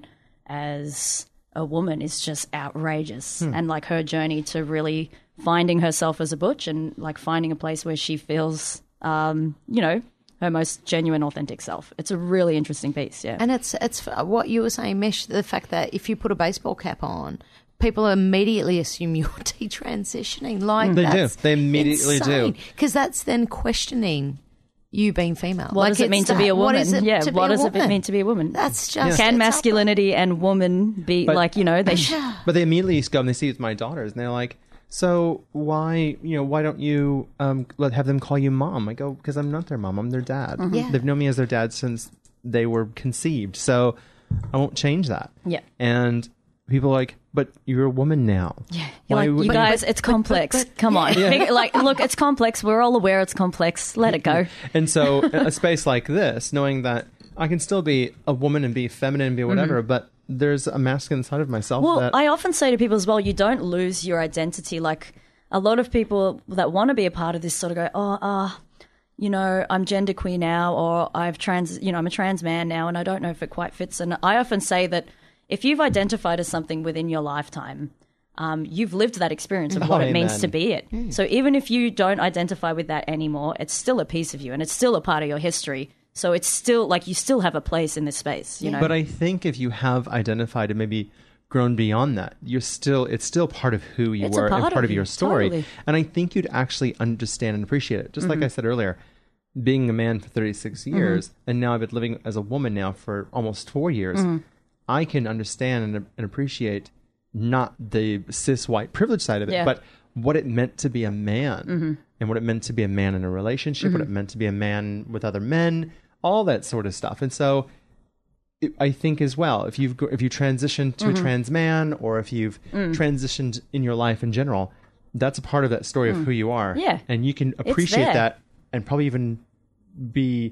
as a woman is just outrageous, Hmm. and like her journey to really finding herself as a butch and like finding a place where she feels, um, you know, her most genuine, authentic self. It's a really interesting piece. Yeah, And it's it's what you were saying, Mish, the fact that if you put a baseball cap on, people immediately assume you're detransitioning. Like They do. that's They immediately do. Because that's then questioning you being female. what Like, does it it's mean to that- be a what woman? is it yeah, to be what a does it woman? mean to be a woman? That's just Can it's masculinity and woman be But- like, you know, they sh- But they immediately go and they see it with my daughters, and they're like, "So why, you know, why don't you um, let have them call you mom?" I go, "Because I'm not their mom. I'm their dad. Yeah. They've known me as their dad since they were conceived, so I won't change that." Yeah. And people are like, "But you're a woman now." Yeah, Why you're like, would- you But- guys, it's complex. Come on, Yeah. Big- like, look, it's complex. We're all aware it's complex. Let it go. And so a space like this, knowing that I can still be a woman and be feminine and be whatever, but there's a masculine side of myself Well, that I often say to people as well, you don't lose your identity. Like a lot of people that want to be a part of this sort of go, oh, ah, you know, I'm genderqueer now, or I've trans, you know, I'm a trans man now, and I don't know if it quite fits. And I often say that if you've identified as something within your lifetime, um, you've lived that experience of Oh, what it amen. means to be it. So even if you don't identify with that anymore, it's still a piece of you, and it's still a part of your history. So it's still like you still have a place in this space, you know. But I think if you have identified and maybe grown beyond that, you're still it's still part of who you It's a were and part part of of your you, story. totally. And I think you'd actually understand and appreciate it. Just Mm-hmm. like I said earlier, being a man for thirty-six years, and now I've been living as a woman now for almost four years, Mm-hmm. I can understand and, and appreciate not the cis white privilege side of it, Yeah. but what it meant to be a man, Mm-hmm. and what it meant to be a man in a relationship, what it meant to be a man with other men, all that sort of stuff. And so it, I think as well, if you've go- if you transitioned to Mm-hmm. a trans man, or if you've Mm. transitioned in your life in general, that's a part of that story of who you are. Yeah. And you can appreciate there. that and probably even be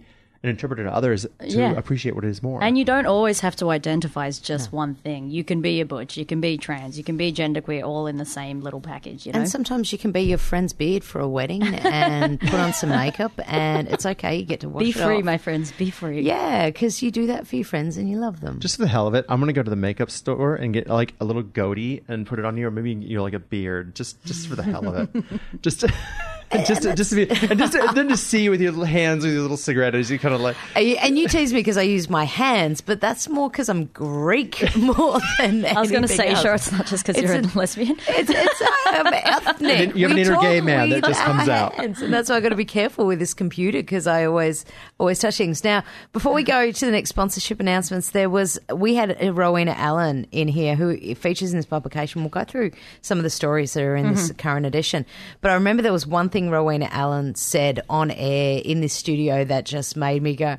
and interpret it to others to Yeah. appreciate what it is more. And you don't always have to identify as just one thing. You can be a butch, you can be trans, you can be genderqueer, all in the same little package, you know? And sometimes you can be your friend's beard for a wedding and put on some makeup, and it's okay. You get to wash Be it free, off. my friends, be free. Yeah, because you do that for your friends and you love them. Just for the hell of it, I'm gonna go to the makeup store and get like a little goatee and put it on you, or maybe you know like a beard, just just for the hell of it, just. To, just, to, just to be, and just to, and then to see you with your little hands with your little cigarette as you kind of like. And you tease me because I use my hands, but that's more because I'm Greek more than I was going to say, else. sure, it's not just because It's you're a, a- lesbian. It's, it's um, ethnic. You have an We inner talk gay man that with just comes our out. hands, and that's why I've got to be careful with this computer because I always always touch things. Now, before we go to the next sponsorship announcements, there was we had Rowena Allen in here who features in this publication. We'll go through some of the stories that are in this current edition. But I remember there was one thing Rowena Allen said on air in this studio that just made me go,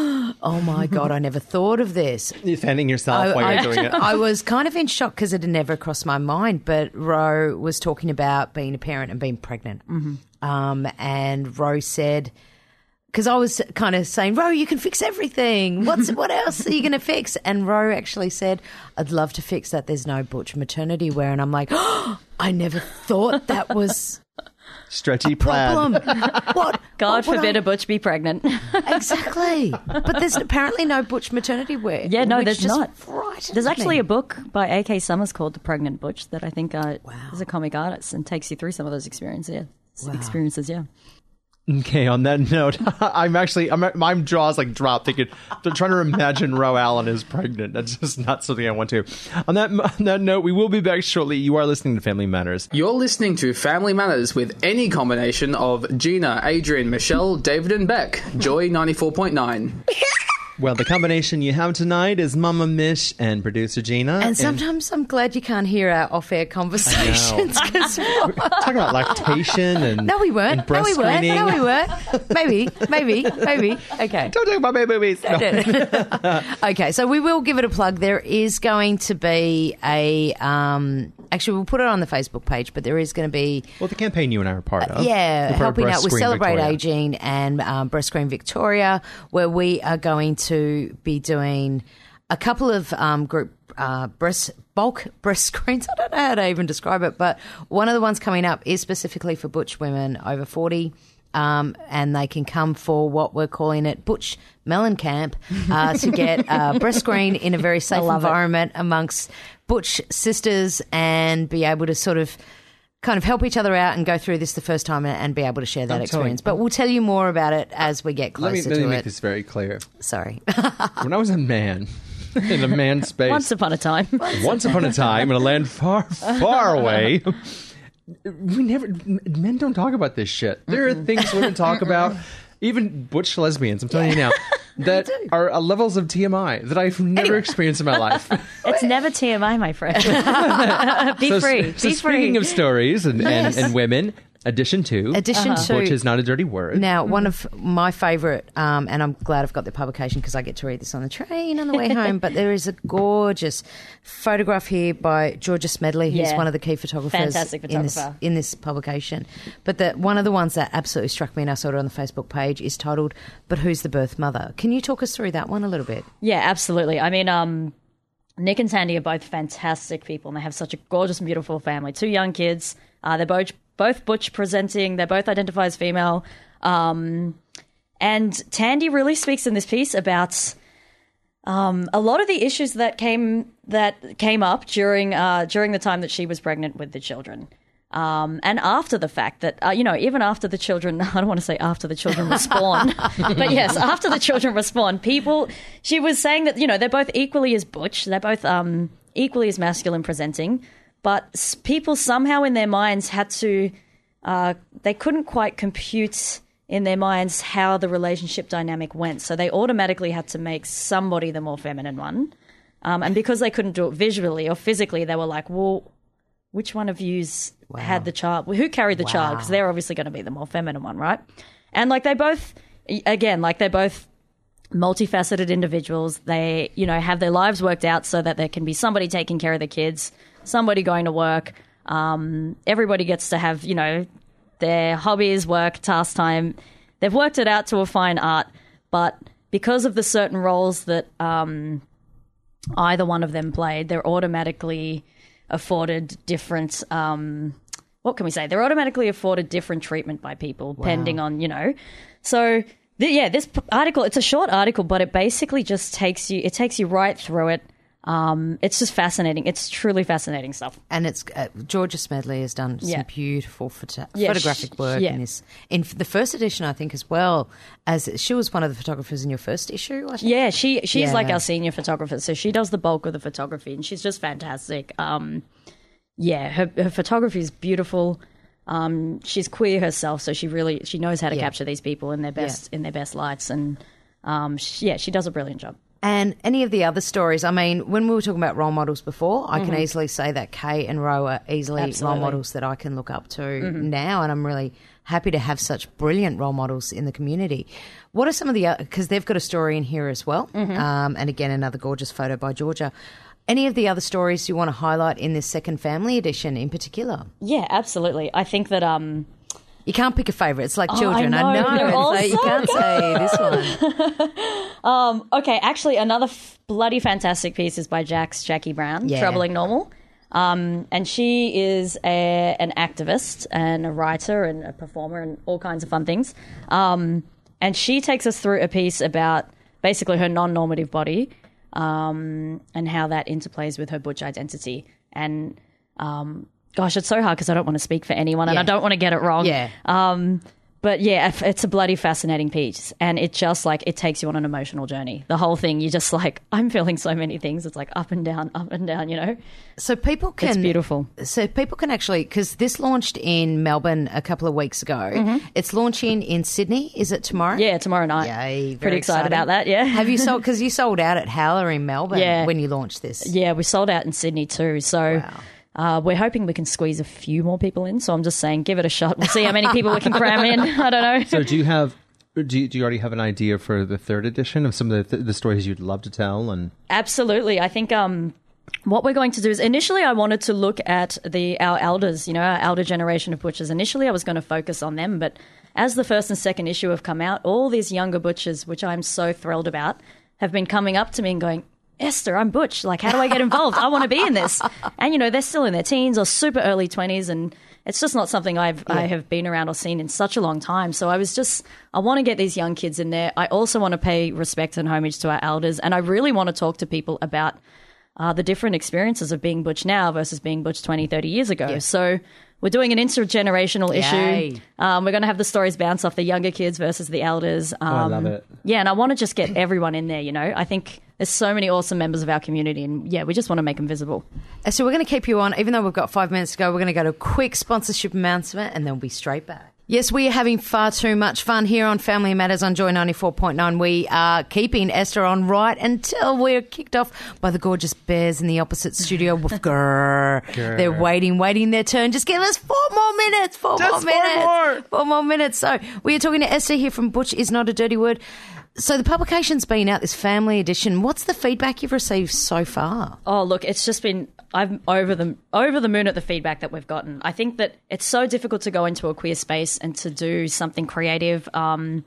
oh my God, I never thought of this. You're fanning yourself while you're doing it. I was kind of in shock because it had never crossed my mind, but Ro was talking about being a parent and being pregnant. Um, and Ro said, because I was kind of saying, Ro, you can fix everything. What's What else are you going to fix? And Ro actually said, I'd love to fix that there's no butch maternity wear. And I'm like, oh, I never thought that was... Stretchy plaid. problem. What? God what would forbid I- a butch be pregnant. Exactly. But there's apparently no butch maternity wear. Yeah, no, which there's just not. frightens There's actually me. a book by A K Summers called The Pregnant Butch that I think uh, is a comic artist and takes you through some of those experiences. Yeah. Experiences, yeah. Okay, on that note, I'm actually, I'm, my jaw's like dropped thinking, trying to imagine Ro Allen is pregnant. That's just not something I want to. On that, on that note, we will be back shortly. You are listening to Family Matters. You're listening to Family Matters with any combination of Gina, Adrian, Michelle, David and Beck. Joy ninety-four point nine. Well, the combination you have tonight is Mama Mish and producer Gina. And sometimes I'm glad you can't hear our off-air conversations. 'Cause- We're talking about lactation and no, we weren't. and breast No, we weren't. screening. No, we weren't. Maybe, maybe, maybe. Okay. Don't talk about baby movies. No. Okay, so we will give it a plug. There is going to be a... Um, actually, we'll put it on the Facebook page, but there is going to be... Well, the campaign you and I are part of. Yeah, We're part of helping Breast out with Screen Celebrate Victoria. Aging and um, Breast Screen Victoria, where we are going to be doing a couple of um, group uh, breast bulk breast screens. I don't know how to even describe it, but one of the ones coming up is specifically for butch women over forty. Um, and they can come for what we're calling it Butch Melon Camp uh, to get a breast screen in a very safe love it. environment amongst butch sisters and be able to sort of kind of help each other out and go through this the first time and, and be able to share that I'm experience. telling- But we'll tell you more about it as we get Let me, closer let me to make it. this very clear. Sorry. When I was a man in a man space, Once upon a time. once upon a time in a land far, far away, we never, men don't talk about this shit. There are things women talk about, even butch lesbians, I'm telling you now, that are uh, levels of T M I that I've never experienced in my life. It's never T M I, my friend. Be So, free. so Be speaking free. of stories and, and, and women, addition to, Addition to- butch is not a dirty word. Now, one of my favourite, um, and I'm glad I've got the publication because I get to read this on the train on the way home, but there is a gorgeous photograph here by Georgia Smedley, who's Yeah. one of the key photographers Fantastic in this, photographer. in this publication. But the, one of the ones that absolutely struck me, and I saw it on the Facebook page, is titled, But Who's the Birth Mother? Can you talk us through that one a little bit? Yeah, absolutely. I mean, um, Nick and Tandy are both fantastic people, and they have such a gorgeous and beautiful family. Two young kids. Uh, they're both both butch presenting. They both identify as female. Um, and Tandy really speaks in this piece about um, a lot of the issues that came that came up during uh, during the time that she was pregnant with the children. Um, and after the fact that, uh, you know, even after the children, I don't want to say after the children were spawned, but yes, after the children were spawned, people, she was saying that, you know, they're both equally as butch, they're both um, equally as masculine presenting, but s- people somehow in their minds had to, uh, they couldn't quite compute in their minds how the relationship dynamic went. So they automatically had to make somebody the more feminine one. Um, and because they couldn't do it visually or physically, they were like, well, which one of you's had the child? Well, who carried the child? Because they're obviously going to be the more feminine one, right? And like they both, again, like they're both multifaceted individuals. They, you know, have their lives worked out so that there can be somebody taking care of the kids, somebody going to work. Um, everybody gets to have, you know, their hobbies, work, task time. They've worked it out to a fine art. but because of the certain roles that um, either one of them played, they're automatically afforded different. Um, what can we say? They're automatically afforded different treatment by people, wow. depending on, you know. So th- yeah, this article, it's a short article, but it basically just takes you. It takes you right through it. Um, it's just fascinating. It's truly fascinating stuff. And it's uh, Georgia Smedley has done some yeah. beautiful photo- yeah, photographic work yeah. in this. In the first edition, I think, as well, as she was one of the photographers in your first issue, I think. Yeah, she she's yeah. like our senior photographer, so she does the bulk of the photography, and she's just fantastic. Um, yeah, her, her photography is beautiful. Um, she's queer herself, so she really she knows how to yeah. capture these people in their best yeah. in their best lights, and um, she, yeah, she does a brilliant job. And any of the other stories, I mean, when we were talking about role models before, I mm-hmm. can easily say that Kay and Ro are easily Absolutely. role models that I can look up to mm-hmm. now, and I'm really happy to have such brilliant role models in the community. What are some of the, because they've got a story in here as well, mm-hmm. um, and again, another gorgeous photo by Georgia. Any of the other stories you want to highlight in this second family edition in particular? Yeah, absolutely. I think that... Um, You can't pick a favourite. It's like Oh, children. I know. I know. They're It's all like, you so can't say this one. um, okay, actually, another f- bloody fantastic piece is by Jax Jackie Brown, Yeah. Troubling Normal. Um, and she is a, an activist and a writer and a performer and all kinds of fun things. Um, and she takes us through a piece about basically her non-normative body um, and how that interplays with her butch identity. And... Um, Gosh, it's so hard because I don't want to speak for anyone and Yeah. I don't want to get it wrong. Yeah. Um, but yeah, it's a bloody fascinating piece. And it just like, it takes you on an emotional journey. The whole thing, you're just like, I'm feeling so many things. It's like up and down, up and down, you know? So people can... It's beautiful. So people can actually... Because this launched in Melbourne a couple of weeks ago. Mm-hmm. It's launching in Sydney. Is it tomorrow? Yeah, tomorrow night. Yay. Very Pretty excited exciting. about that, yeah. Have you sold... Because you sold out at Howler in Melbourne Yeah. when you launched this. Yeah, we sold out in Sydney too. So... Wow. Uh, we're hoping we can squeeze a few more people in. So I'm just saying, give it a shot. We'll see how many people we can cram in. I don't know. So do you have, do you, do you already have an idea for the third edition of some of the, the stories you'd love to tell? And Absolutely. I think um, what we're going to do is initially I wanted to look at the our elders, you know, our elder generation of butchers. Initially I was going to focus on them, but as the first and second issue have come out, all these younger butchers, which I'm so thrilled about, have been coming up to me and going, Esther, I'm butch. Like, how do I get involved? I want to be in this. And, you know, they're still in their teens or super early twenties, and it's just not something I've yeah. I have been around or seen in such a long time. So I was just, I want to get these young kids in there. I also want to pay respect and homage to our elders, and I really want to talk to people about uh, the different experiences of being butch now versus being butch twenty, thirty years ago. Yeah. So we're doing an intergenerational Yay. issue. Um, we're going to have the stories bounce off the younger kids versus the elders. Um, oh, I love it. Yeah, and I want to just get everyone in there, you know. I think there's so many awesome members of our community, and yeah, we just want to make them visible. So we're going to keep you on. Even though we've got five minutes to go, we're going to go to a quick sponsorship announcement and then we'll be straight back. Yes, we are having far too much fun here on Family Matters on Joy ninety-four point nine. We are keeping Esther on right until we're kicked off by the gorgeous bears in the opposite studio. Grrr. Grrr. They're waiting, waiting their turn. Just give us four more minutes. Four Just more four minutes. more. Four more minutes. So we are talking to Esther here from Butch Is Not a Dirty Word. So the publication's been out, this family edition. What's the feedback you've received so far? Oh, look, it's just been, I'm over the, over the moon at the feedback that we've gotten. I think that it's so difficult to go into a queer space and to do something creative. Um,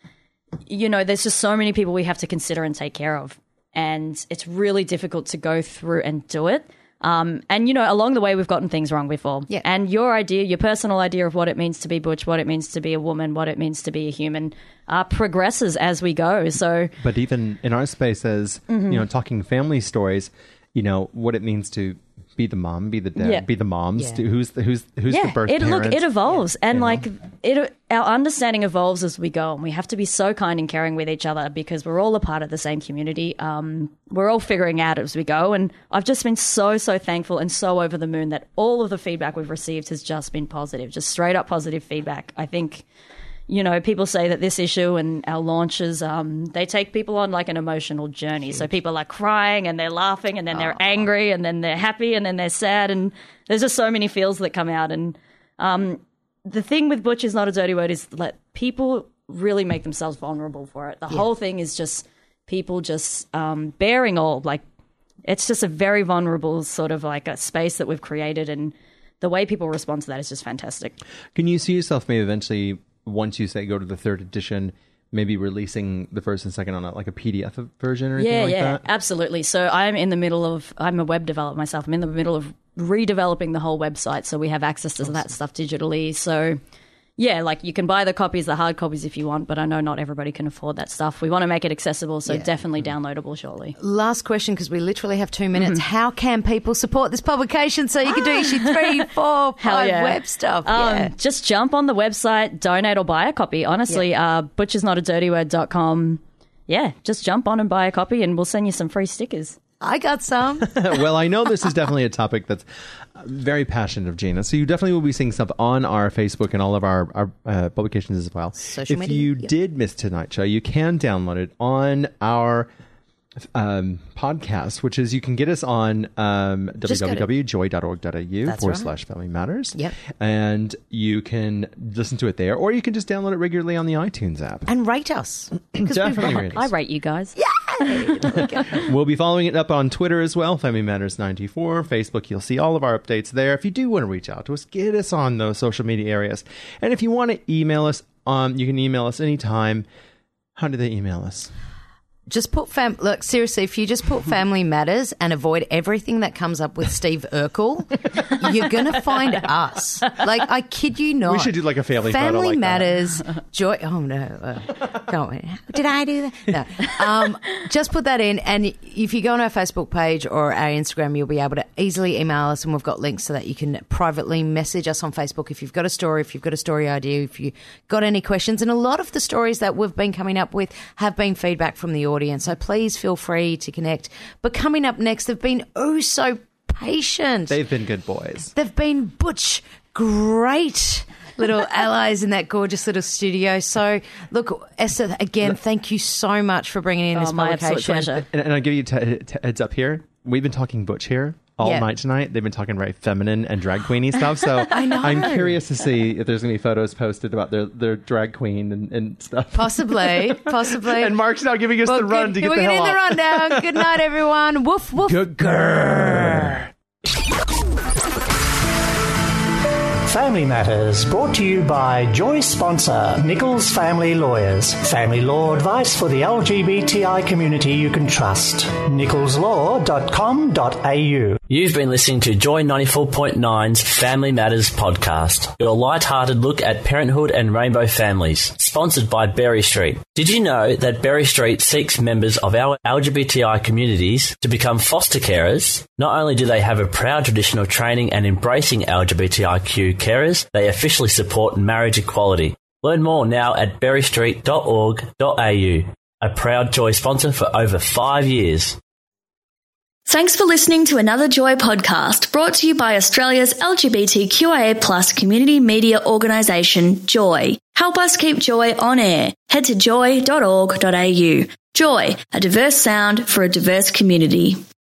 you know, there's just so many people we have to consider and take care of. And it's really difficult to go through and do it. Um, and, you know, along the way, we've gotten things wrong before. Yeah. And your idea, your personal idea of what it means to be butch, what it means to be a woman, what it means to be a human, uh, progresses as we go. So, but even in our space as, Mm-hmm. you know, talking family stories, you know, what it means to be the mom, be the dad, Yeah. be the moms, Yeah. to, who's the, who's, who's yeah, the birth it, parent. look, it evolves. And, You know? like, it, our understanding evolves as we go. And we have to be so kind and caring with each other because we're all a part of the same community. Um, we're all figuring out as we go. And I've just been so, so thankful and so over the moon that all of the feedback we've received has just been positive, just straight up positive feedback. I think, you know, people say that this issue and our launches, um, they take people on like an emotional journey. So people are like crying and they're laughing and then they're angry and then they're happy and then they're sad. And there's just so many feels that come out. And um, the thing with Butch Is Not a Dirty Word is that people really make themselves vulnerable for it. The Yeah. whole thing is just people just um, bearing all. Like, it's just a very vulnerable sort of like a space that we've created. And the way people respond to that is just fantastic. Can you see yourself maybe eventually, once you say go to the third edition, maybe releasing the first and second on a, like a P D F version or anything yeah, like yeah, that? Absolutely. So I'm in the middle of, I'm a web developer myself. I'm in the middle of redeveloping the whole website. So we have access to awesome. that stuff digitally. So yeah, like you can buy the copies, the hard copies if you want, but I know not everybody can afford that stuff. We want to make it accessible, so Yeah. definitely downloadable shortly. Last question, because we literally have two minutes. How can people support this publication so you can do issue three, four, Hell five yeah. web stuff? Um, yeah. Just jump on the website, donate or buy a copy. Honestly, uh, butchers not a dirty word dot com. Yeah, just jump on and buy a copy and we'll send you some free stickers. I got some. Well, I know this is definitely a topic that's very passionate of Gina, so you definitely will be seeing stuff on our Facebook and all of our, our uh, publications as well. Social if media, you yep. did miss tonight's show, you can download it on our um, podcast, which is you can get us on um, Just go to- www.joy.org.au That's forward right. slash Family Matters. Yep. And you can listen to it there, or you can just download it regularly on the iTunes app. And rate us. 'Cause we Definitely rock. rate us. I rate you guys. We'll be following it up on Twitter as well, Family Matters ninety-four. Facebook, you'll see all of our updates there. If you do want to reach out to us, get us on those social media areas. And if you want to email us, um, you can email us anytime. How do they email us? Just put fam. Look, seriously, if you just put Family Matters and avoid everything that comes up with Steve Urkel, you're gonna find us. Like, I kid you not. We should do like a family photo Family like that. Matters. Joy. Oh no! Uh, don't. Did I do that? No. Um, just put that in, and if you go on our Facebook page or our Instagram, you'll be able to easily email us, and we've got links so that you can privately message us on Facebook if you've got a story, if you've got a story idea, if you got any questions. And a lot of the stories that we've been coming up with have been feedback from the audience. So please feel free to connect. But coming up next, they've been oh so patient. They've been good boys. They've been Butch, great little allies in that gorgeous little studio. So, look, Esther, again, thank you so much for bringing in Oh, this my publication. absolute pleasure. And, and I'll give you a t- t- heads up here. We've been talking Butch here all Yeah. night tonight. They've been talking very feminine and drag queeny stuff. So I know. I'm curious to see if there's going to be photos posted about their, their drag queen and, and stuff. Possibly, possibly. And Mark's now giving us Well, the run good- to get we're the hell getting the off. rundown. Good night, everyone. Woof, woof. Good grrr. Family Matters, brought to you by Joy sponsor Nichols Family Lawyers. Family law advice for the L G B T I community you can trust. nichols law dot com dot a u. You've been listening to Joy ninety-four point nine's Family Matters podcast, your light-hearted look at parenthood and rainbow families, sponsored by Berry Street. Did you know that Berry Street seeks members of our L G B T I communities to become foster carers? Not only do they have a proud tradition of training and embracing L G B T I Q carers, they officially support marriage equality. Learn more now at berry street dot org dot a u, a proud Joy sponsor for over five years. Thanks for listening to another Joy podcast brought to you by Australia's L G B T Q I A plus community media organisation, Joy. Help us keep Joy on air. Head to joy dot org dot a u. Joy, a diverse sound for a diverse community.